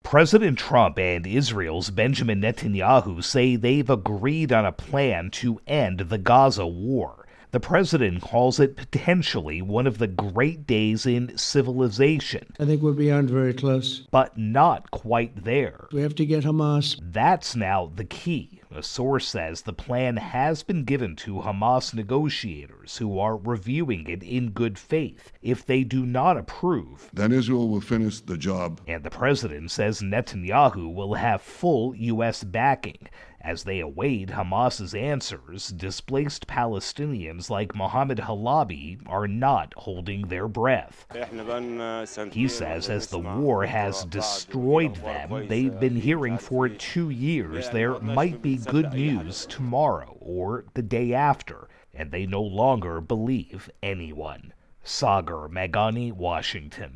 President Trump and Israel's Benjamin Netanyahu say they've agreed on a plan to end the Gaza war. The president calls it potentially one of the great days in civilization. I think we're beyond very close. But not quite there. We have to get Hamas. That's now the key. A source says the plan has been given to Hamas negotiators who are reviewing it in good faith. If they do not approve, then Israel will finish the job. And the president says Netanyahu will have full U.S. backing. As they await Hamas's answers, displaced Palestinians like Mohammed Halabi are not holding their breath. He says as the war has destroyed them, they've been hearing for 2 years there might be good news tomorrow or the day after, and they no longer believe anyone. Sagar Meghani, Washington.